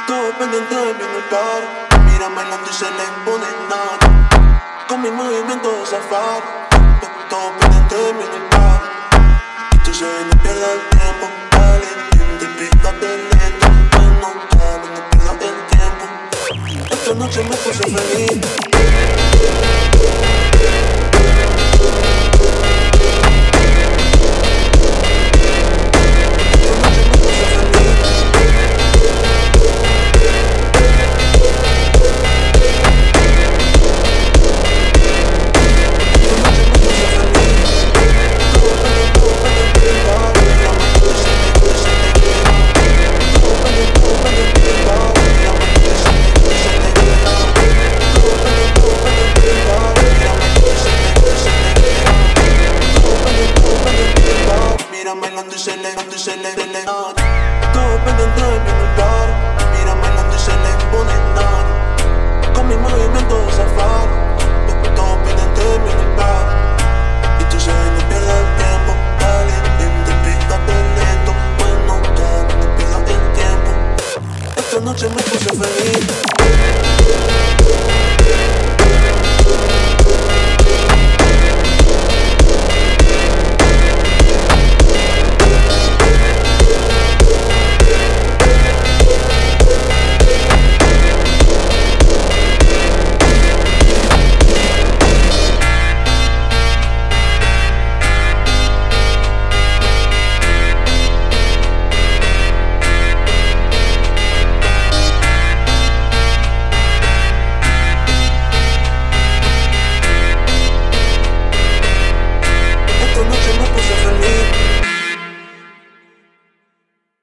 Todo pendiente de mí en el par. Mira bailando y se le impone nada. Con mi movimiento de safari. Todo pendiente de mí en el par. Y tú sabes, no pierdas el tiempo. Caliente y pícate lento. No, dale, no pierdas el tiempo. Esta noche me puse feliz. Bailando y se le nota. Todo pendiente de mí en el par. Mira bailando y se le impone nada. Con mi movimiento de safari. Todo pendiente de mí en el par. Y tú sabes, no pierdas el tiempo. Caliente, pícate lento. Bueno, dale, no pierdas el tiempo. Esta noche me puse feliz.